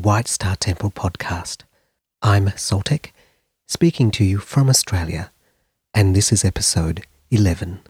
White Star Temple podcast. I'm Soltec, speaking to you from Australia, and this is episode 11.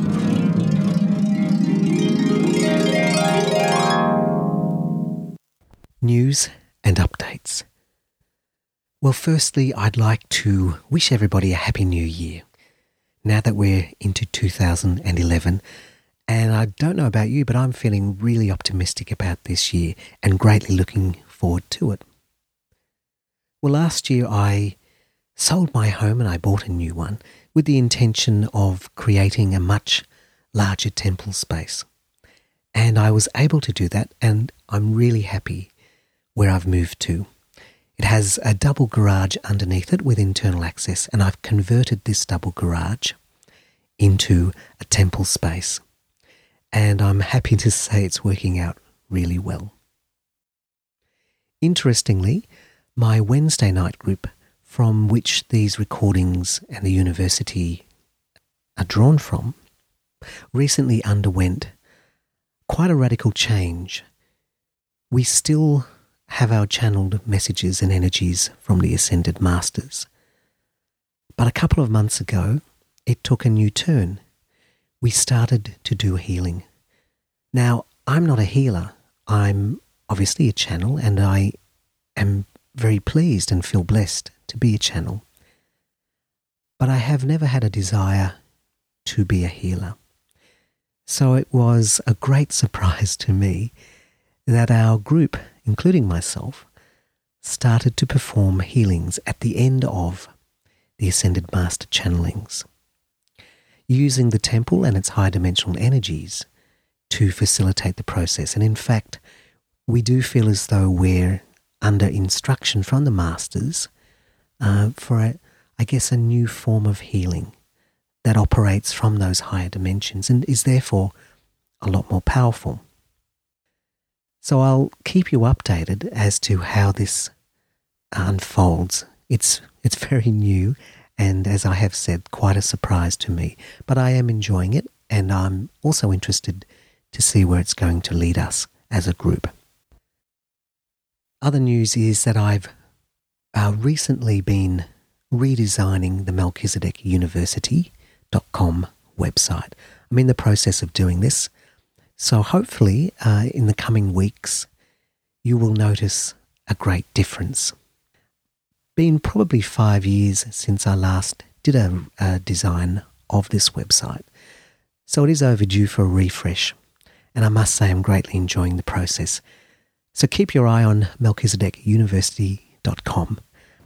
News and updates. Well, firstly, I'd like to wish everybody a Happy New Year. Now that we're into 2011, and I don't know about you, but I'm feeling really optimistic about this year and greatly looking forward to it. Well, last year I sold my home and I bought a new one with the intention of creating a much larger temple space. And I was able to do that, and I'm really happy where I've moved to. It has a double garage underneath it with internal access, and I've converted this double garage into a temple space. And I'm happy to say it's working out really well. Interestingly, my Wednesday night group, from which these recordings and the university are drawn from, recently underwent quite a radical change. We still have our channeled messages and energies from the Ascended Masters. But a couple of months ago, it took a new turn. We started to do healing. Now, I'm not a healer. I'm obviously a channel, and I am very pleased and feel blessed to be a channel. But I have never had a desire to be a healer. So it was a great surprise to me that our group, including myself, started to perform healings at the end of the Ascended Master channelings, using the temple and its high-dimensional energies to facilitate the process. And in fact, we do feel as though we're under instruction from the Masters for, a new form of healing that operates from those higher dimensions and is therefore a lot more powerful. So I'll keep you updated as to how this unfolds. It's very new, and as I have said, quite a surprise to me. But I am enjoying it, and I'm also interested to see where it's going to lead us as a group. Other news is that I've recently been redesigning the melchizedekuniversity.com website. I'm in the process of doing this, so hopefully in the coming weeks you will notice a great difference. Been probably 5 years since I last did a design of this website, so it is overdue for a refresh, and I must say I'm greatly enjoying the process. So keep your eye on melchizedekuniversity.com.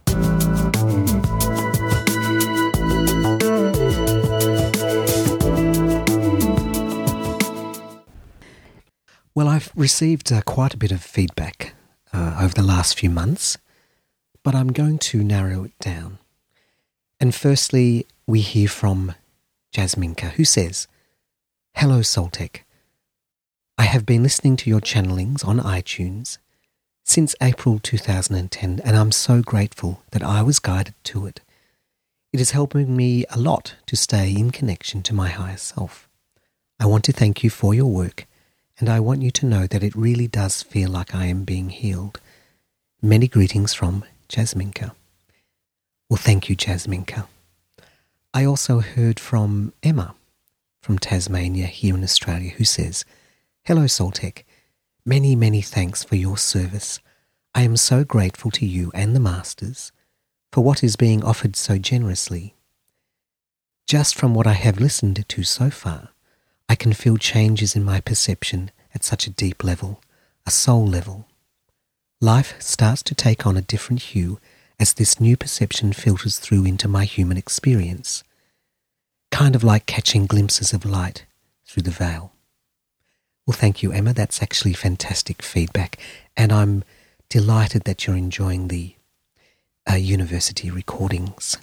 Well, I've received quite a bit of feedback over the last few months, but I'm going to narrow it down. And firstly, we hear from Jasminka, who says, "Hello, Soltec. I have been listening to your channelings on iTunes since April 2010, and I'm so grateful that I was guided to it. It is helping me a lot to stay in connection to my higher self. I want to thank you for your work, and I want you to know that it really does feel like I am being healed. Many greetings from Jasminka." Well, thank you, Jasminka. I also heard from Emma from Tasmania here in Australia, who says, "Hello, Soltec. Many, many thanks for your service. I am so grateful to you and the Masters for what is being offered so generously. Just from what I have listened to so far, I can feel changes in my perception at such a deep level, a soul level. Life starts to take on a different hue as this new perception filters through into my human experience, kind of like catching glimpses of light through the veil." Well, thank you, Emma. That's actually fantastic feedback, and I'm delighted that you're enjoying the university recordings.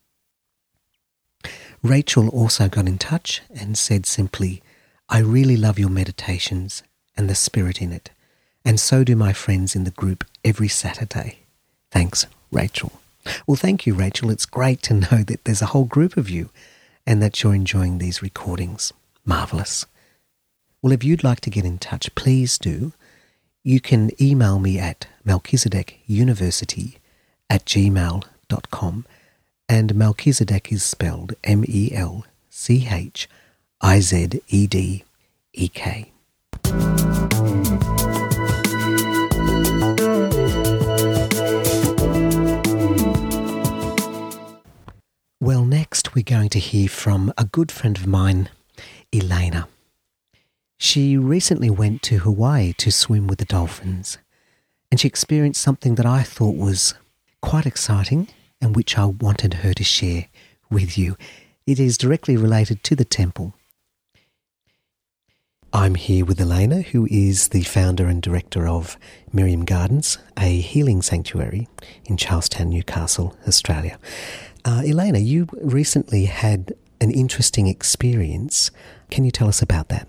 Rachel also got in touch and said simply, "I really love your meditations and the spirit in it, and so do my friends in the group every Saturday. Thanks, Rachel." Well, thank you, Rachel. It's great to know that there's a whole group of you and that you're enjoying these recordings. Marvellous. Well, if you'd like to get in touch, please do. you can email me at melchizedekuniversity@gmail.com, and Melchizedek is spelled Melchizedek. Well, next we're going to hear from a good friend of mine, Elena. She recently went to Hawaii to swim with the dolphins, and she experienced something that I thought was quite exciting and which I wanted her to share with you. It is directly related to the temple. I'm here with Elena, who is the founder and director of Miriam Gardens, a healing sanctuary in Charlestown, Newcastle, Australia. Elena, you recently had an interesting experience. Can you tell us about that?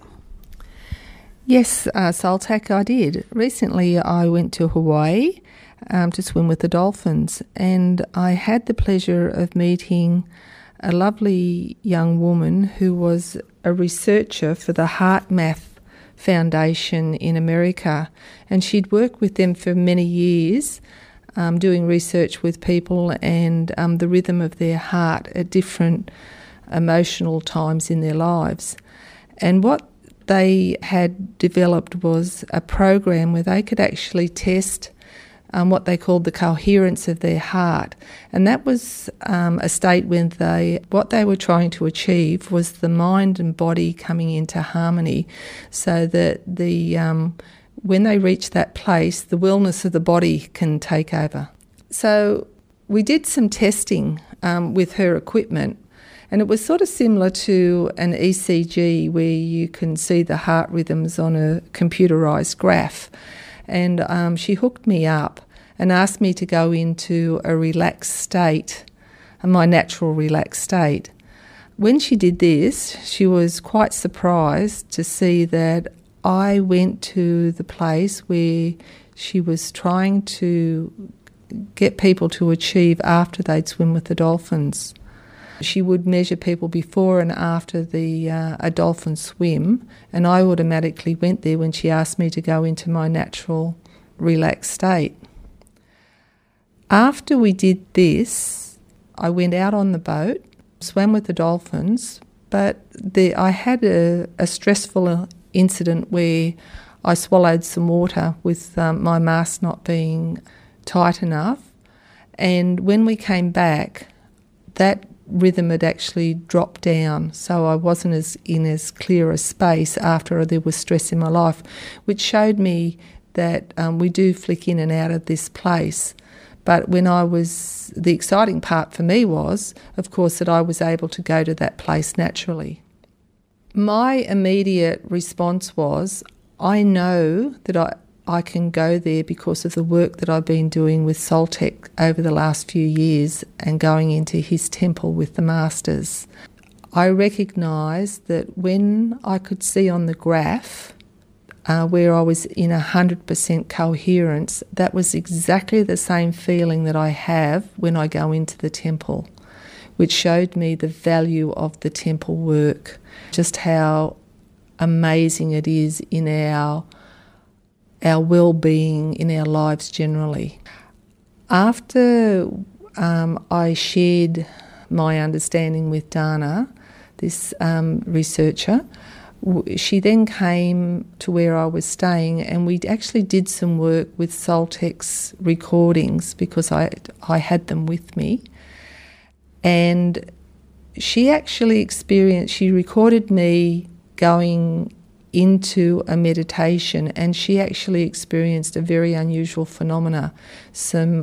Yes, Saltak, I did. Recently I went to Hawaii to swim with the dolphins, and I had the pleasure of meeting a lovely young woman who was a researcher for the HeartMath Foundation in America, and she'd worked with them for many years, doing research with people and the rhythm of their heart at different emotional times in their lives. And what they had developed was a program where they could actually test what they called the coherence of their heart. And that was a state when what they were trying to achieve was the mind and body coming into harmony, so that when they reach that place, the wellness of the body can take over. So we did some testing with her equipment, and it was sort of similar to an ECG where you can see the heart rhythms on a computerised graph. And she hooked me up and asked me to go into a relaxed state, my natural relaxed state. When she did this, she was quite surprised to see that I went to the place where she was trying to get people to achieve after they'd swim with the dolphins. She would measure people before and after a dolphin swim, and I automatically went there when she asked me to go into my natural relaxed state. After we did this, I went out on the boat, swam with the dolphins, but I had a stressful incident where I swallowed some water with my mask not being tight enough, and when we came back, that rhythm had actually dropped down, so I wasn't in as clear a space after there was stress in my life, which showed me that we do flick in and out of this place. But the exciting part for me was, of course, that I was able to go to that place naturally. My immediate response was, I know that I can go there because of the work that I've been doing with Saltek over the last few years and going into his temple with the masters. I recognised that when I could see on the graph where I was in 100% coherence, that was exactly the same feeling that I have when I go into the temple, which showed me the value of the temple work, just how amazing it is in our well-being in our lives generally. After I shared my understanding with Dana, this researcher, she then came to where I was staying, and we actually did some work with Saltek's recordings because I had them with me. And she recorded me going into a meditation, and she actually experienced a very unusual phenomena, some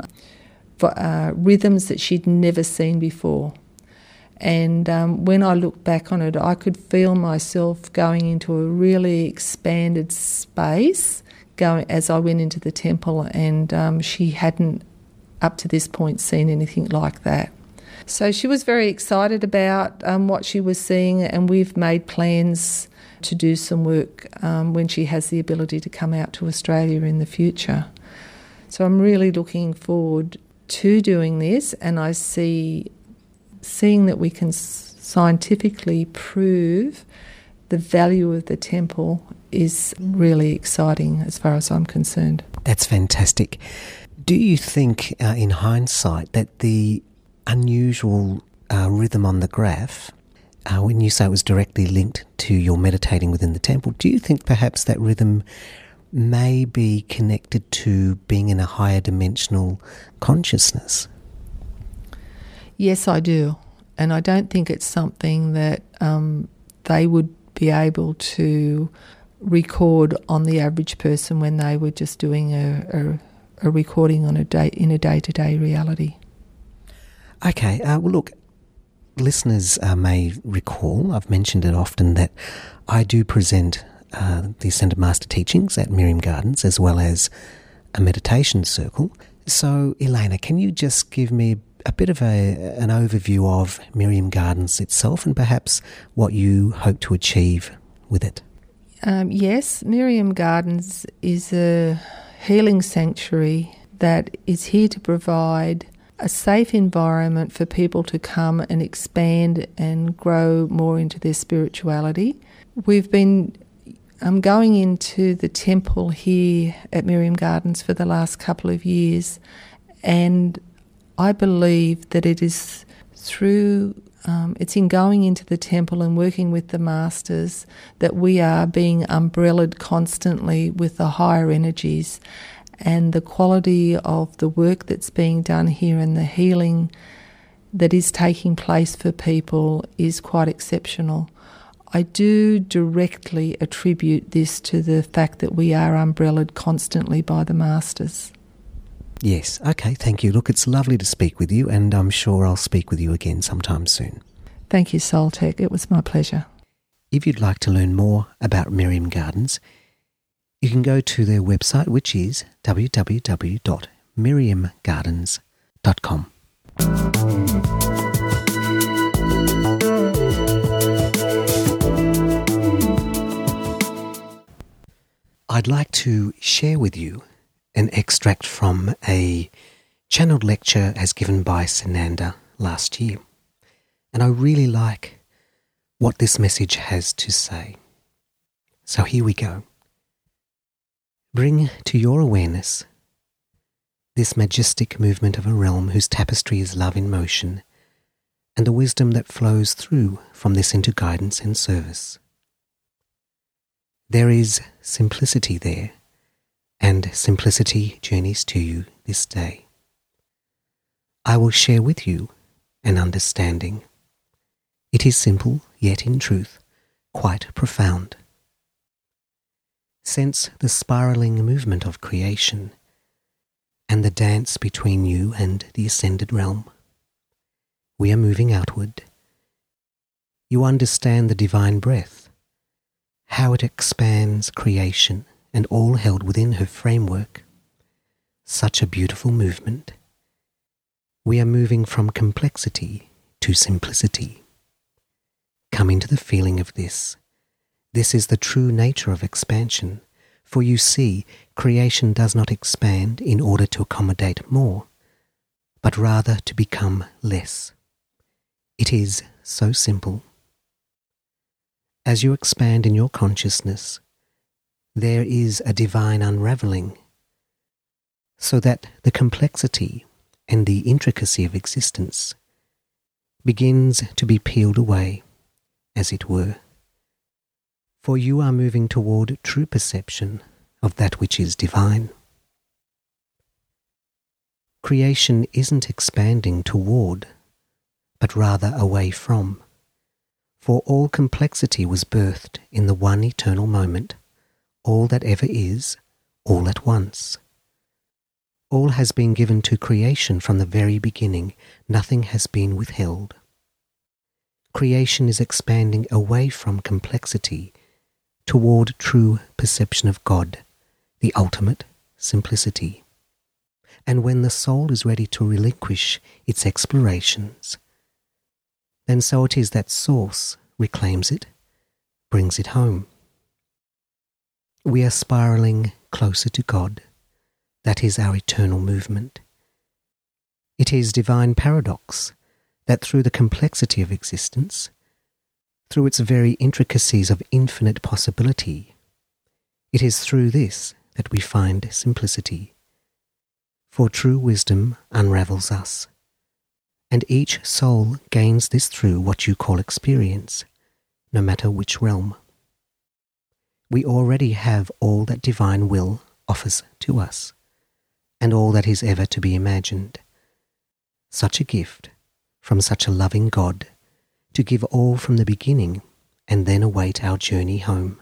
rhythms that she'd never seen before. And when I look back on it, I could feel myself going into a really expanded space as I went into the temple, and she hadn't up to this point seen anything like that. So she was very excited about what she was seeing, and we've made plans to do some work when she has the ability to come out to Australia in the future. So I'm really looking forward to doing this, and I seeing that we can scientifically prove the value of the temple is really exciting as far as I'm concerned. That's fantastic. Do you think, in hindsight, that the unusual rhythm on the graph, when you say it was directly linked to your meditating within the temple, do you think perhaps that rhythm may be connected to being in a higher dimensional consciousness? Yes, I do. And I don't think it's something that they would be able to record on the average person when they were just doing a recording on in a day-to-day reality. Okay, well look, listeners may recall, I've mentioned it often, that I do present the Ascended Master teachings at Miriam Gardens as well as a meditation circle. So Elena, can you just give me a bit of an overview of Miriam Gardens itself and perhaps what you hope to achieve with it? Yes, Miriam Gardens is a healing sanctuary that is here to provide a safe environment for people to come and expand and grow more into their spirituality. We've been going into the temple here at Miriam Gardens for the last couple of years, and I believe that it is through it's in going into the temple and working with the masters that we are being umbrellaed constantly with the higher energies, and the quality of the work that's being done here and the healing that is taking place for people is quite exceptional. I do directly attribute this to the fact that we are umbrellaed constantly by the masters. Yes, okay, thank you. Look, it's lovely to speak with you, and I'm sure I'll speak with you again sometime soon. Thank you, Soltec. It was my pleasure. If you'd like to learn more about Miriam Gardens, you can go to their website, which is www.miriamgardens.com. I'd like to share with you an extract from a channeled lecture as given by Sananda last year. And I really like what this message has to say. So here we go. Bring to your awareness this majestic movement of a realm whose tapestry is love in motion, and the wisdom that flows through from this into guidance and service. There is simplicity there, and simplicity journeys to you this day. I will share with you an understanding. It is simple, yet in truth, quite profound. Sense the spiraling movement of creation and the dance between you and the ascended realm. We are moving outward. You understand the divine breath, how it expands creation and all held within her framework. Such a beautiful movement. We are moving from complexity to simplicity. Come into the feeling of this. This is the true nature of expansion, for you see, creation does not expand in order to accommodate more, but rather to become less. It is so simple. As you expand in your consciousness, there is a divine unravelling, so that the complexity and the intricacy of existence begins to be peeled away, as it were. For you are moving toward true perception of that which is divine. Creation isn't expanding toward, but rather away from, for all complexity was birthed in the one eternal moment, all that ever is, all at once. All has been given to creation from the very beginning, nothing has been withheld. Creation is expanding away from complexity toward true perception of God, the ultimate simplicity. And when the soul is ready to relinquish its explorations, then so it is that Source reclaims it, brings it home. We are spiraling closer to God. That is our eternal movement. It is divine paradox that through the complexity of existence, through its very intricacies of infinite possibility, It is through this that we find simplicity. For true wisdom unravels us, and each soul gains this through what you call experience, no matter which realm. We already have all that divine will offers to us, and all that is ever to be imagined. Such a gift from such a loving God, to give all from the beginning and then await our journey home.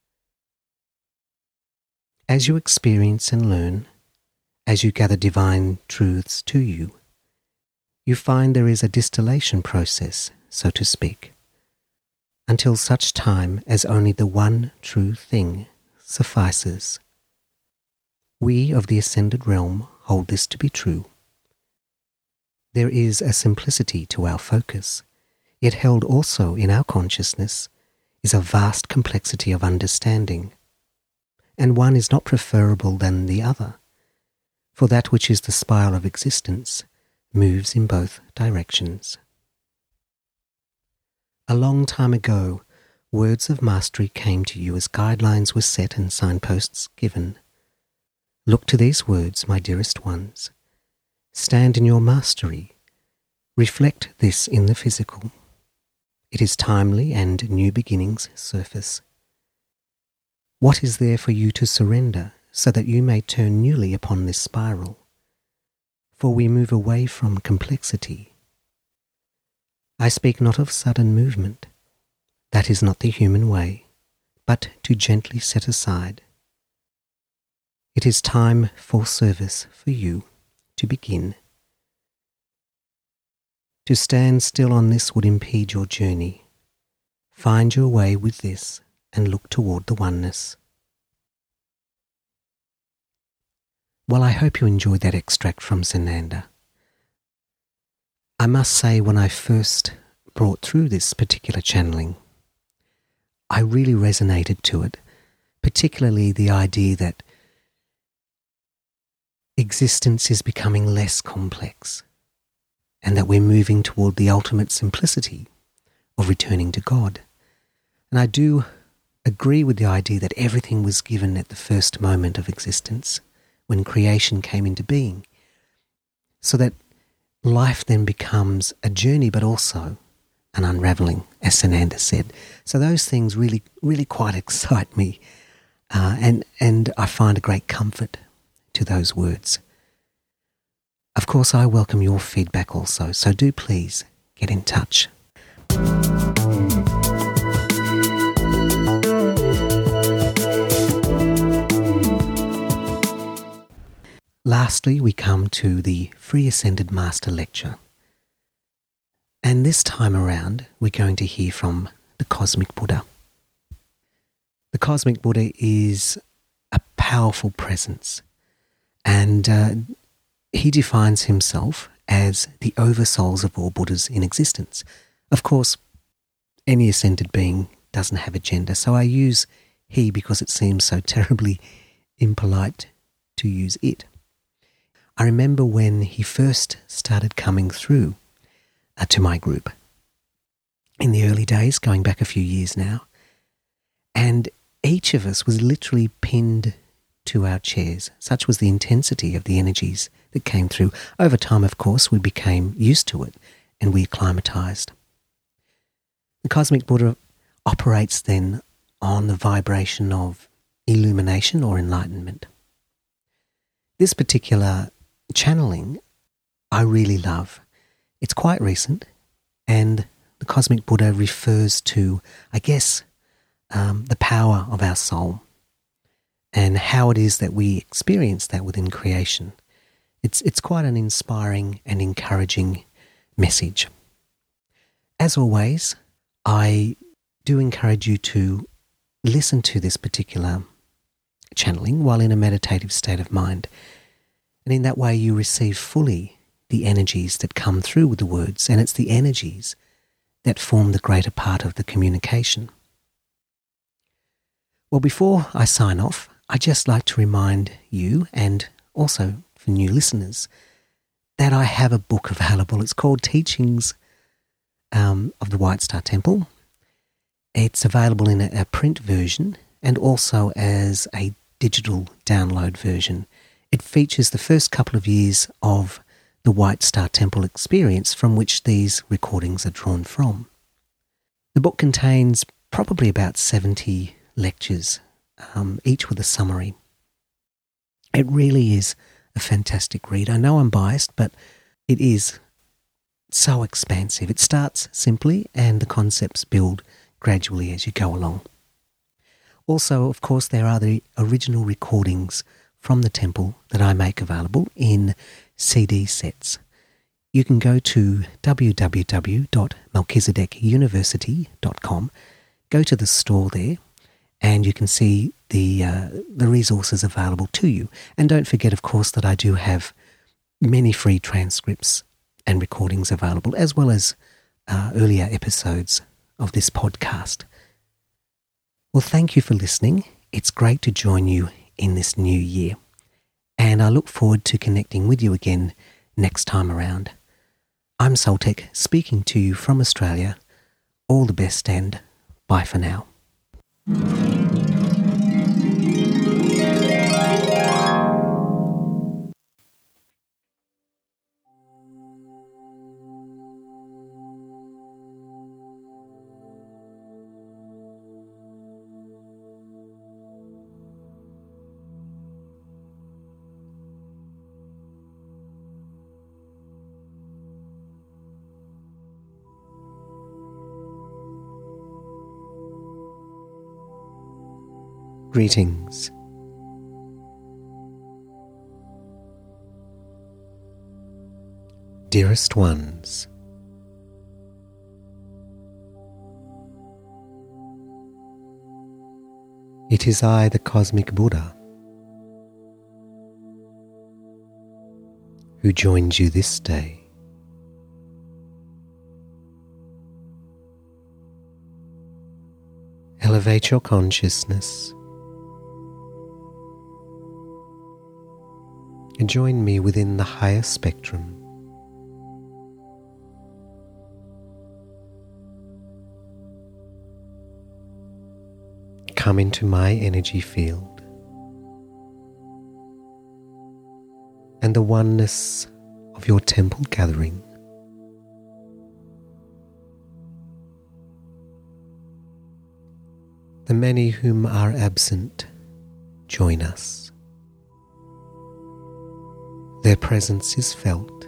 As you experience and learn, as you gather divine truths to you, you find there is a distillation process, so to speak, until such time as only the one true thing suffices. We of the ascended realm hold this to be true. There is a simplicity to our focus, yet held also in our consciousness is a vast complexity of understanding, and one is not preferable than the other, for that which is the spiral of existence moves in both directions. A long time ago, words of mastery came to you as guidelines were set and signposts given. Look to these words, my dearest ones. Stand in your mastery. Reflect this in the physical. It is timely and new beginnings surface. What is there for you to surrender so that you may turn newly upon this spiral? For we move away from complexity. I speak not of sudden movement. That is not the human way, but to gently set aside. It is time for service for you to begin. To stand still on this would impede your journey. Find your way with this and look toward the oneness. Well, I hope you enjoyed that extract from Sananda. I must say, when I first brought through this particular channeling, I really resonated to it, particularly the idea that existence is becoming less complex and that we're moving toward the ultimate simplicity of returning to God. And I do agree with the idea that everything was given at the first moment of existence, when creation came into being, so that life then becomes a journey but also an unravelling, as Sananda said. So those things really, really quite excite me, and I find a great comfort to those words. Of course, I welcome your feedback also, so do please get in touch. Lastly, we come to the Free Ascended Master Lecture. And this time around, we're going to hear from the Cosmic Buddha. The Cosmic Buddha is a powerful presence, and he defines himself as the oversouls of all Buddhas in existence. Of course, any ascended being doesn't have a gender, so I use he because it seems so terribly impolite to use it. I remember when he first started coming through to my group in the early days, going back a few years now, and each of us was literally pinned to our chairs. Such was the intensity of the energies that came through. Over time, of course, we became used to it and we acclimatized. The Cosmic Buddha operates then on the vibration of illumination or enlightenment. This particular channeling I really love. It's quite recent, and the Cosmic Buddha refers to, I guess, the power of our soul and how it is that we experience that within creation. It's quite an inspiring and encouraging message. As always, I do encourage you to listen to this particular channeling while in a meditative state of mind. And in that way you receive fully the energies that come through with the words, and it's the energies that form the greater part of the communication. Well, before I sign off, I'd just like to remind you, and also for new listeners, that I have a book available. It's called Teachings of the White Star Temple. It's available in a print version, and also as a digital download version. It features the first couple of years of the White Star Temple experience from which these recordings are drawn from. The book contains probably about 70 lectures, each with a summary. It really is a fantastic read. I know I'm biased, but it is so expansive. It starts simply and the concepts build gradually as you go along. Also, of course, there are the original recordings from the temple that I make available in CD sets. You can go to www.melchizedekuniversity.com, go to the store there, and you can see the resources available to you. And don't forget, of course, that I do have many free transcripts and recordings available, as well as earlier episodes of this podcast. Well, thank you for listening. It's great to join you in this new year. And I look forward to connecting with you again next time around. I'm Soltec, speaking to you from Australia. All the best and bye for now. Greetings. Dearest ones, it is I, the Cosmic Buddha, who joins you this day. Elevate your consciousness and join me within the higher spectrum. Come into my energy field and the oneness of your temple gathering. The many whom are absent join us. Their presence is felt,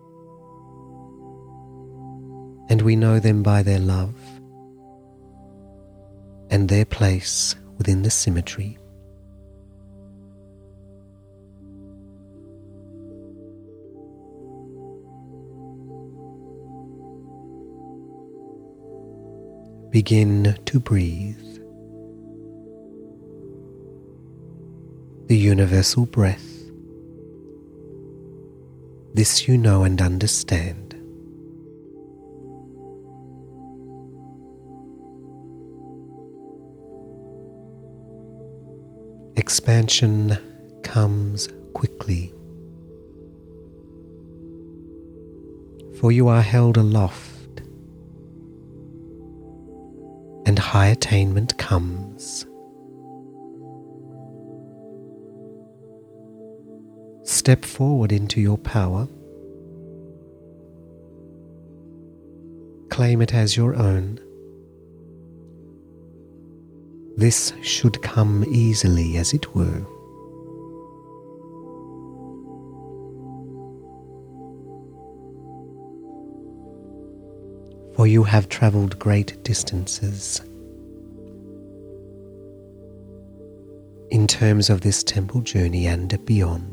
and we know them by their love and their place within the symmetry. Begin to breathe. The universal breath. This you know and understand. Expansion comes quickly, for you are held aloft, and high attainment comes. Step forward into your power. Claim it as your own. This should come easily, as it were. For you have travelled great distances in terms of this temple journey and beyond.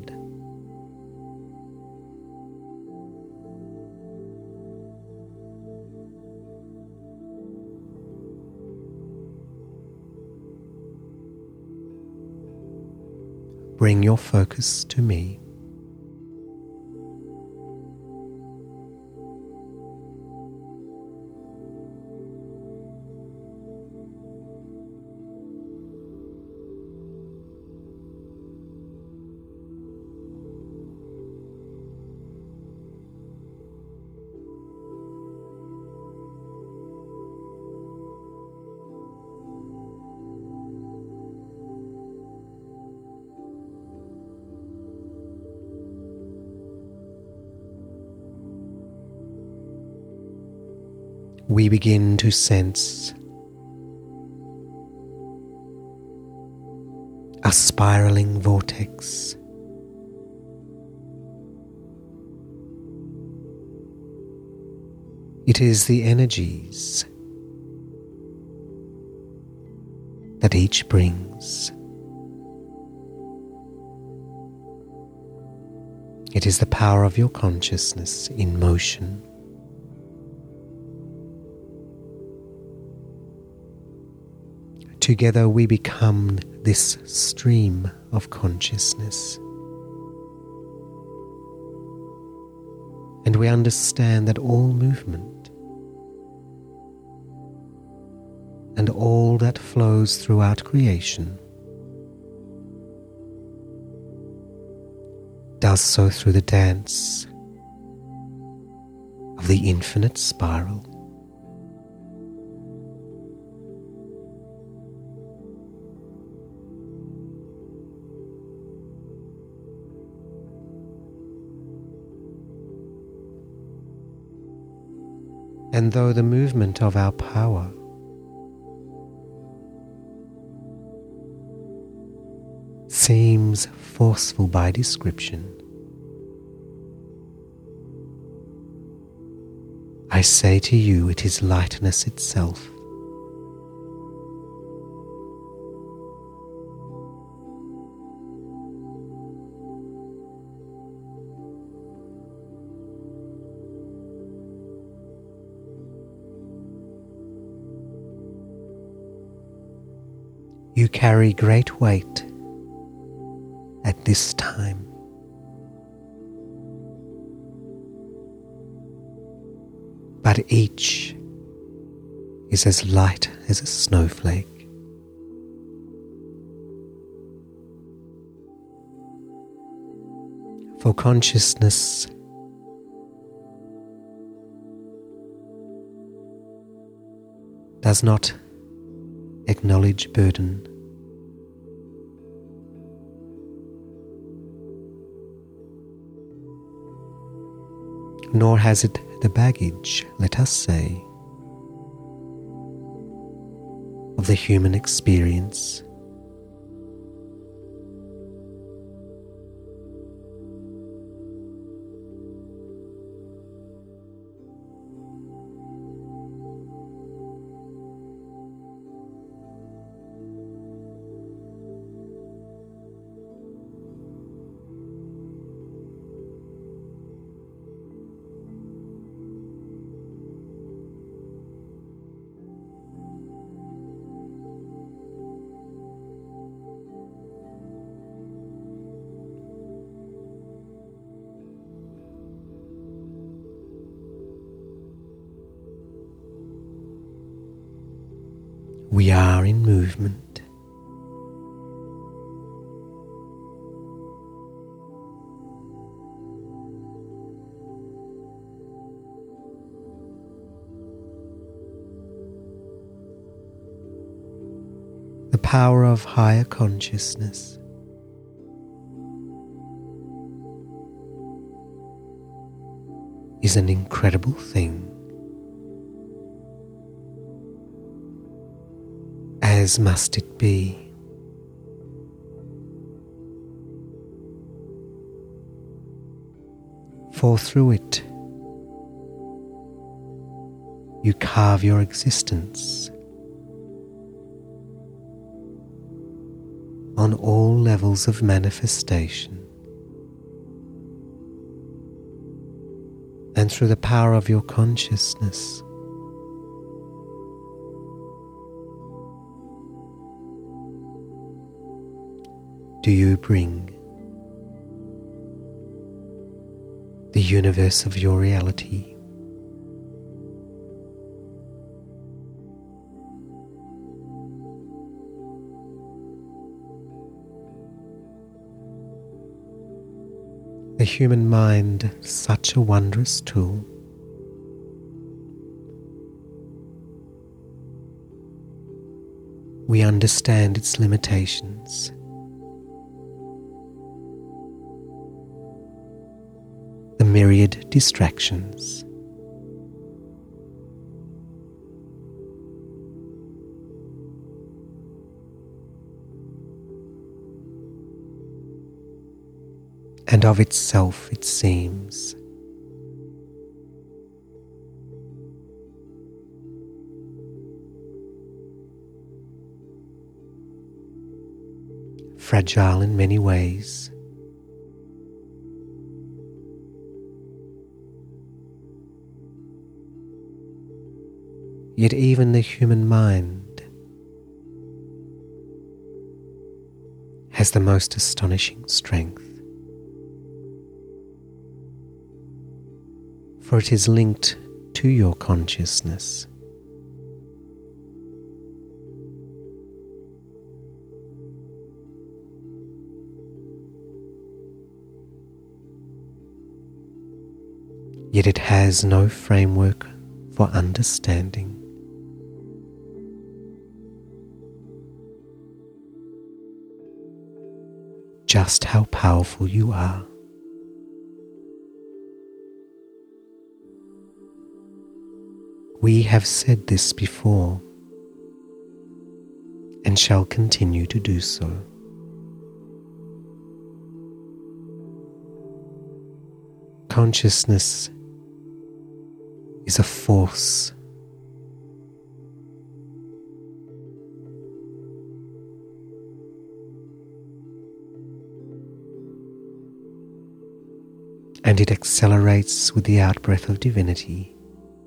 Bring your focus to me. we begin to sense a spiraling vortex. It is the energies that each brings. It is the power of your consciousness in motion. Together we become this stream of consciousness. And we understand that all movement and all that flows throughout creation does so through the dance of the infinite spiral. And though the movement of our power seems forceful by description, I say to you, it is lightness itself. You carry great weight at this time. But each is as light as a snowflake. For consciousness does not acknowledge burden, nor has it the baggage, let us say, of the human experience. We are in movement. The power of higher consciousness is an incredible thing, as must it be. For through it you carve your existence on all levels of manifestation, and through the power of your consciousness do you bring the universe of your reality. The human mind, such a wondrous tool. We understand its limitations. The myriad distractions. and of itself it seems. Fragile in many ways, yet even the human mind has the most astonishing strength, for it is linked to your consciousness. Yet it has no framework for understanding. Just how powerful you are. We have said this before and shall continue to do so. Consciousness is a force. And it accelerates with the outbreath of divinity.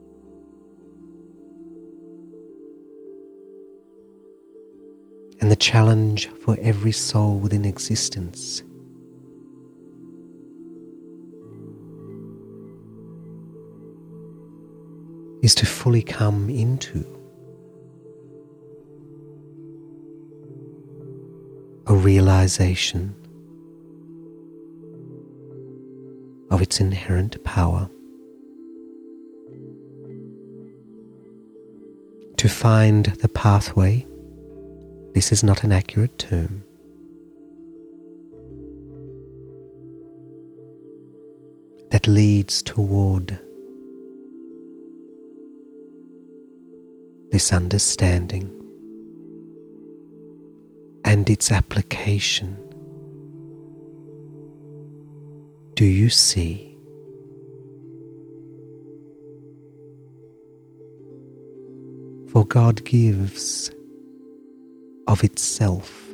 And the challenge for every soul within existence is to fully come into a realization of its inherent power, to find the pathway. This is not an accurate term. That leads toward this understanding and its application. Do you see? For God gives of itself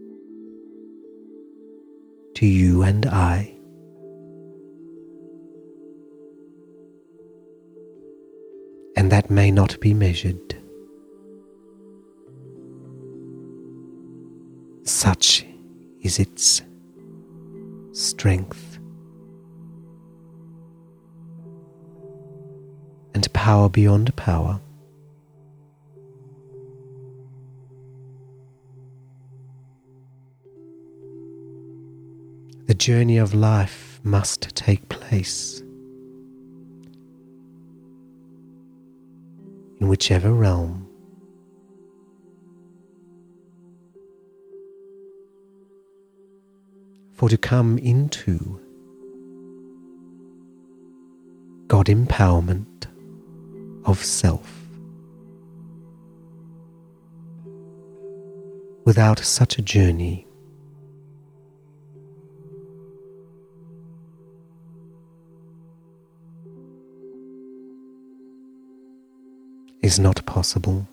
to you and I. And that may not be measured. Such is its strength and power beyond power. The journey of life must take place in whichever realm. For to come into God empowerment of self, without such a journey, is not possible.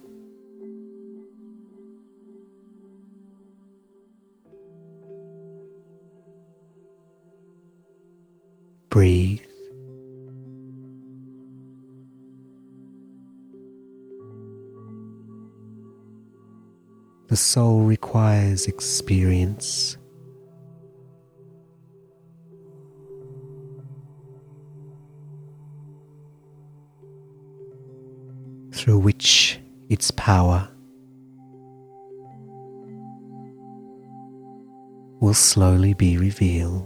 Breathe. The soul requires experience. Through which its power will slowly be revealed.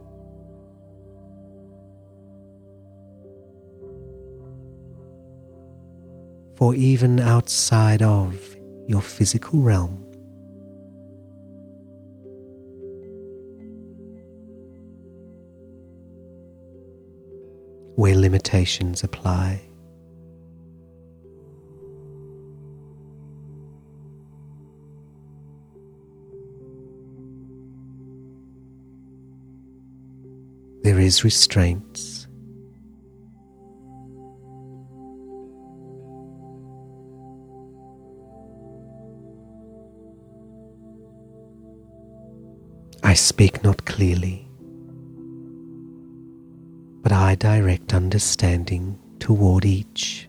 For even outside of your physical realm, where limitations apply, his restraints. I speak not clearly, but I direct understanding toward each.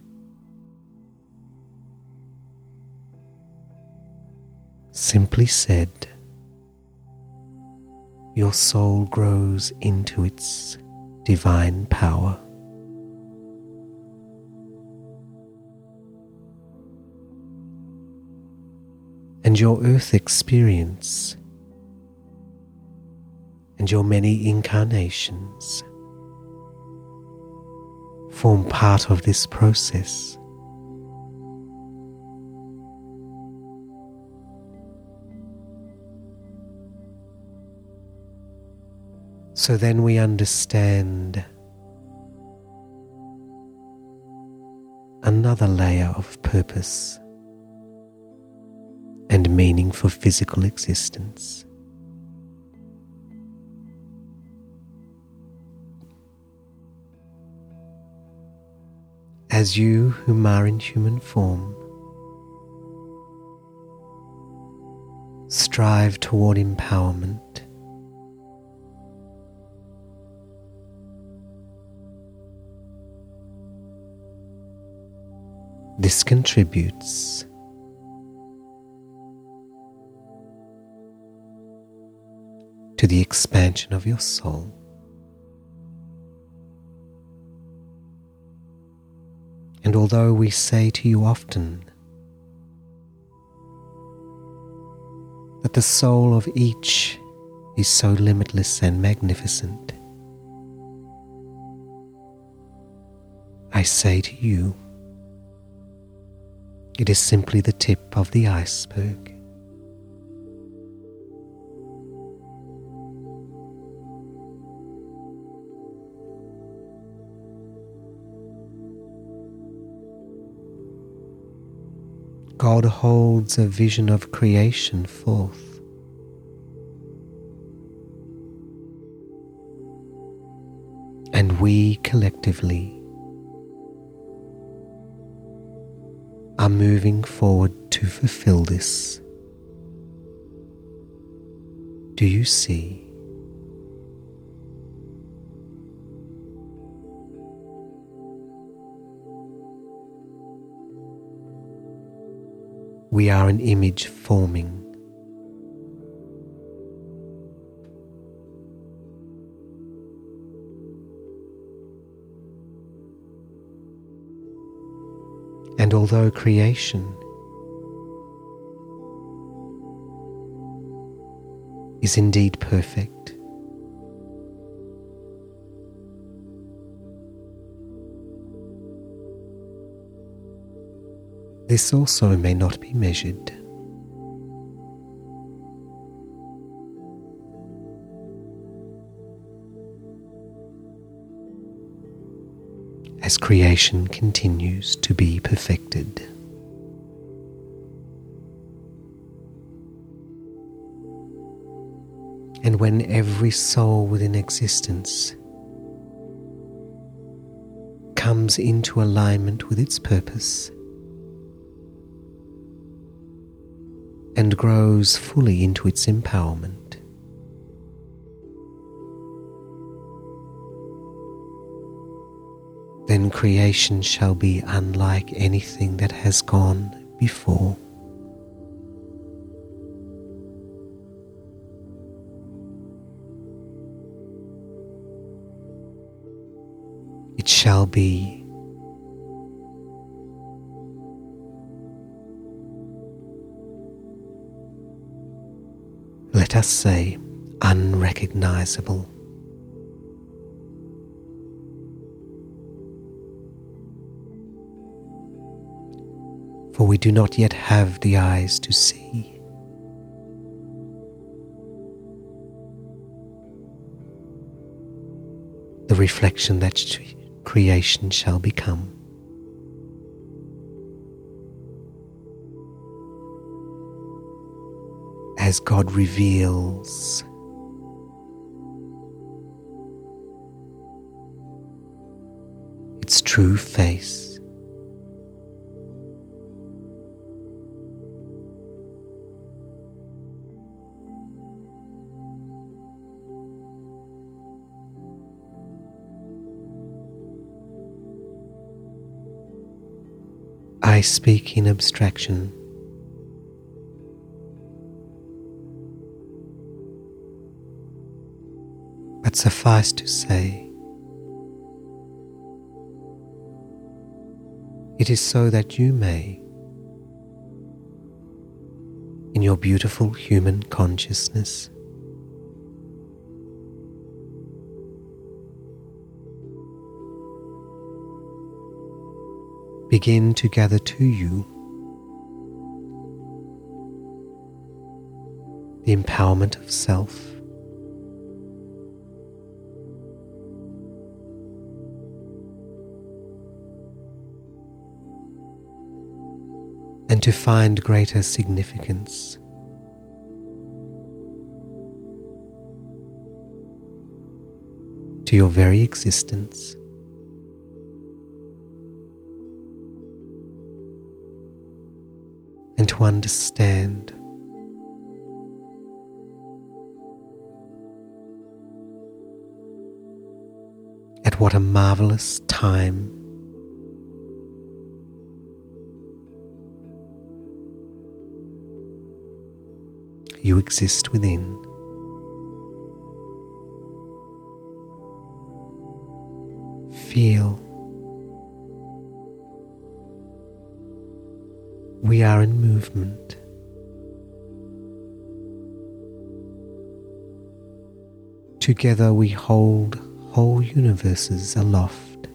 Simply said, your soul grows into its divine power. And your earth experience and your many incarnations form part of this process. So then we understand another layer of purpose and meaning for physical existence. As you whom are in human form strive toward empowerment, this contributes to the expansion of your soul. And although we say to you often that the soul of each is so limitless and magnificent, I say to you, it is simply the tip of the iceberg. God holds a vision of creation forth. And we collectively are moving forward to fulfill this. Do you see? We are an image forming. And although creation is indeed perfect, this also may not be measured. As creation continues to be perfected. And when every soul within existence comes into alignment with its purpose and grows fully into its empowerment, then creation shall be unlike anything that has gone before. It shall be let us say, unrecognizable. For we do not yet have the eyes to see. The reflection that creation shall become. As God reveals true face. I speak in abstraction. But suffice to say, it is so that you may, in your beautiful human consciousness, begin to gather to you the empowerment of self, and to find greater significance to your very existence. And to understand at what a marvelous time you exist within. Feel we are in movement. Together we hold whole universes aloft.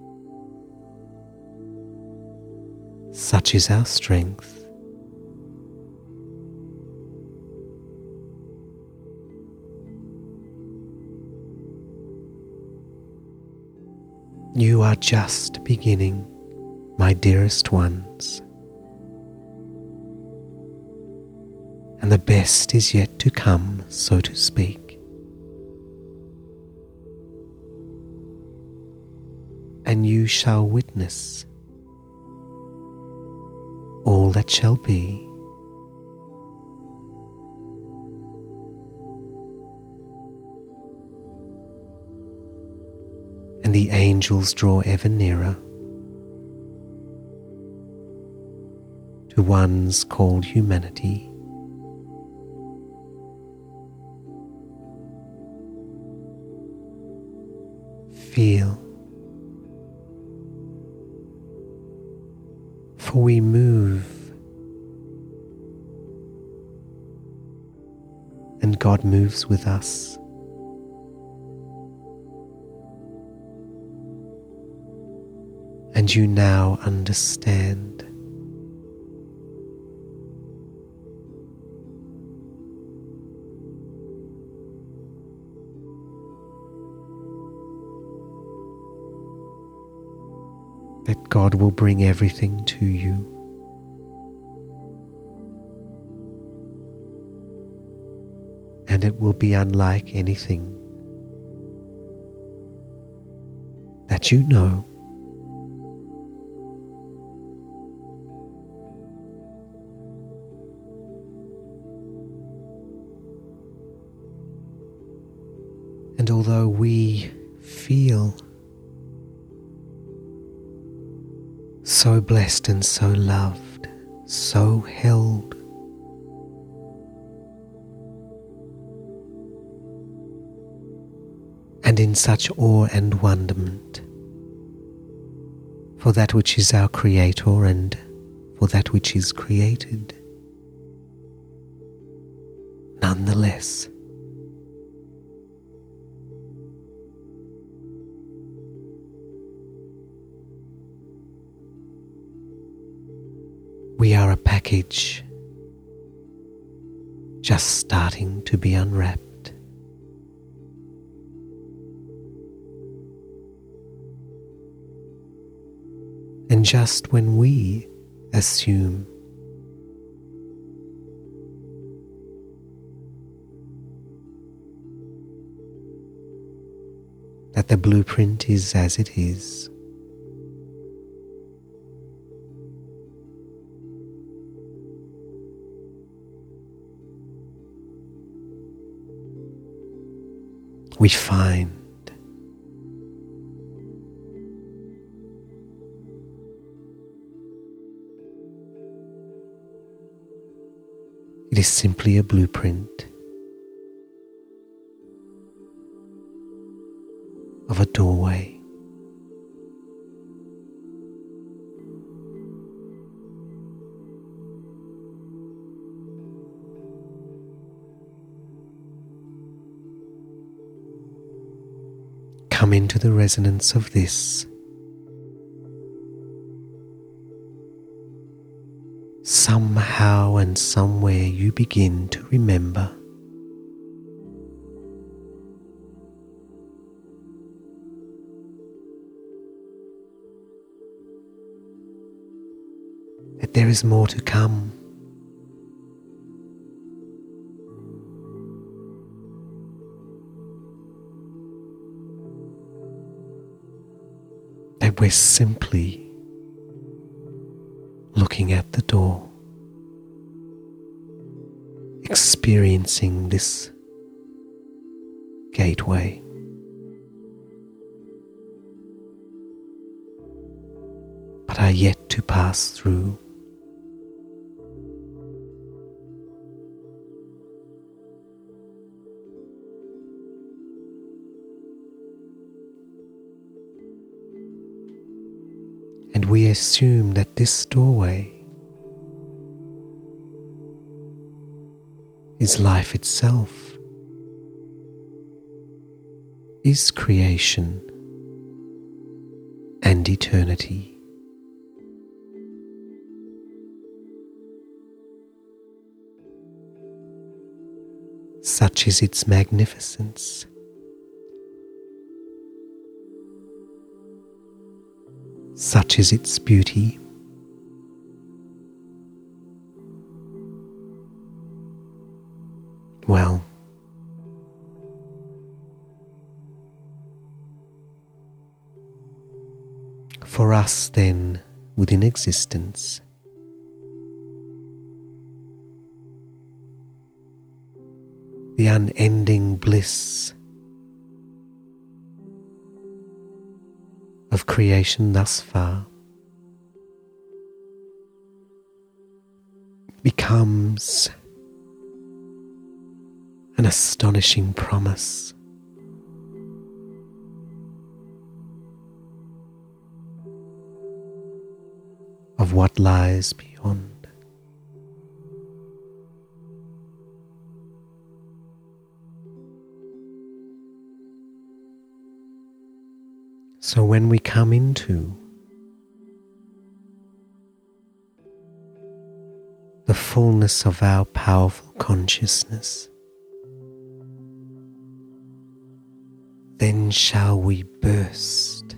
Such is our strength. You are just beginning, my dearest ones, and the best is yet to come, so to speak. And you shall witness all that shall be. And the angels draw ever nearer to ones called humanity. Feel, for we move, and God moves with us. And you now understand that God will bring everything to you. And it will be unlike anything that you know. And although we feel so blessed and so loved, so held, and in such awe and wonderment for that which is our Creator and for that which is created, nonetheless, we are a package just starting to be unwrapped. And just when we assume that the blueprint is as it is, we find it is simply a blueprint of a doorway. Come into the resonance of this. Somehow and somewhere you begin to remember that there is more to come. That we're simply looking at the door, experiencing this gateway. But are yet to pass through. And we assume that this doorway is life itself, is creation and eternity. Such is its magnificence. Such is its beauty. Well, for us then, within existence, the unending bliss of creation thus far becomes an astonishing promise of what lies beyond. So when we come into the fullness of our powerful consciousness, then shall we burst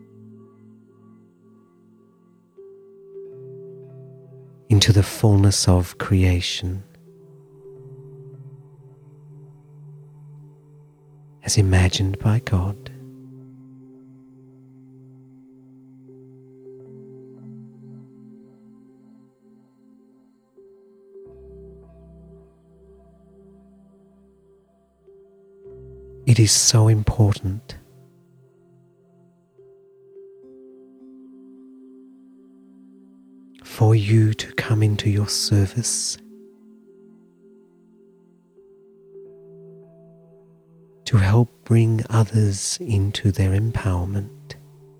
into the fullness of creation as imagined by God. It is so important for you to come into your service, to help bring others into their empowerment,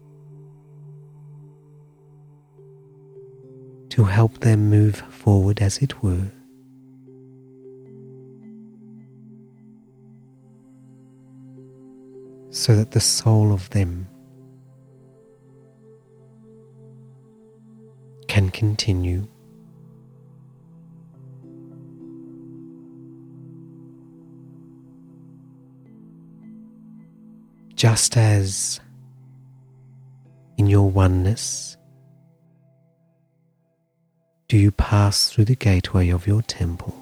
to help them move forward, as it were. So that the soul of them can continue just as in your oneness do you pass through the gateway of your temple.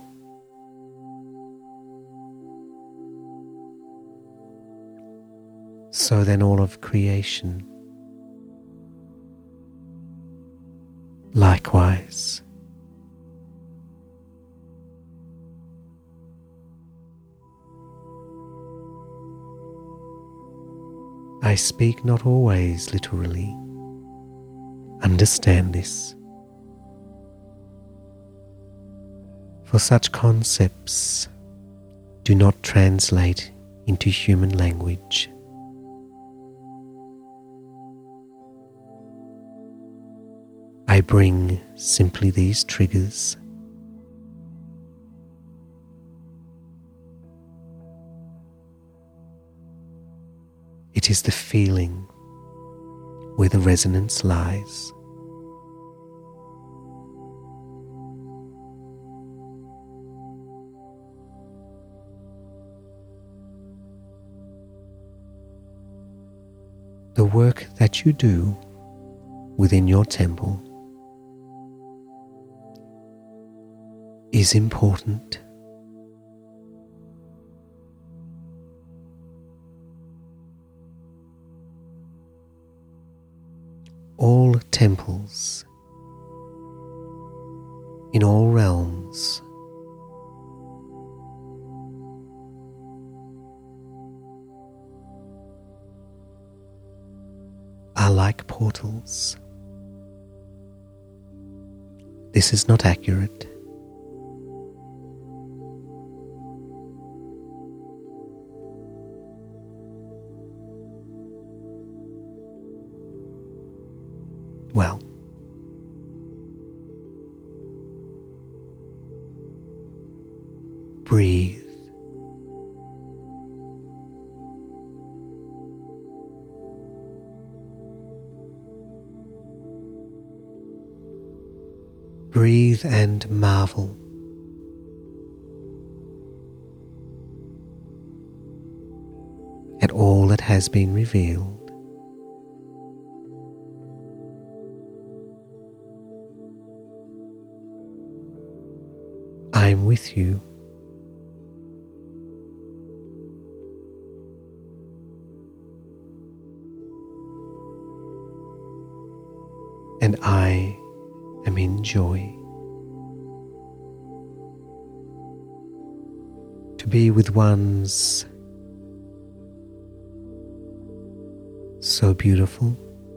So then all of creation likewise I speak not always literally. Understand this. For such concepts do not translate into human language. I bring simply these triggers. It is the feeling where the resonance lies. The work that you do within your temple is important. All temples in all realms are like portals. This is not accurate. Well, breathe. Breathe and marvel. At all that has been revealed. I am with you. And I am in joy. To be with ones so beautiful,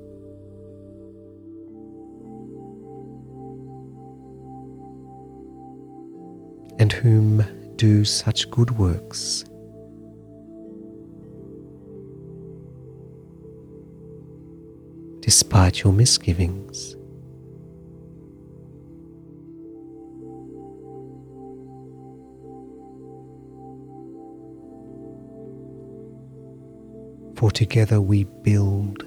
and whom do such good works. Despite your misgivings. For together we build,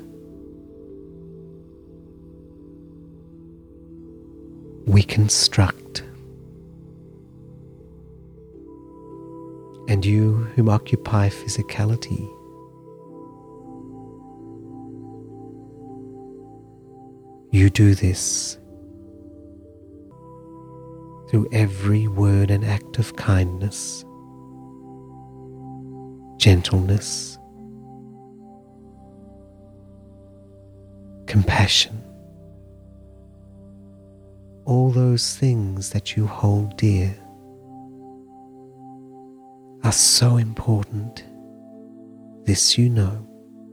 we construct, and you whom occupy physicality, you do this through every word and act of kindness, gentleness, compassion, all those things that you hold dear are so important. This you know.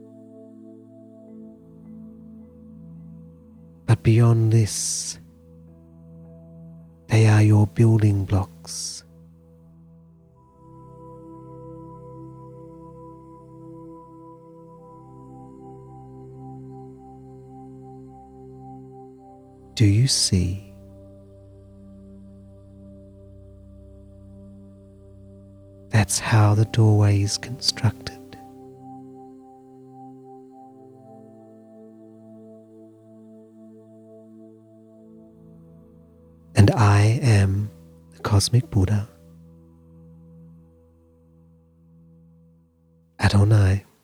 But beyond this, they are your building blocks. Do you see? That's how the doorway is constructed. And I am the Cosmic Buddha, Adonai.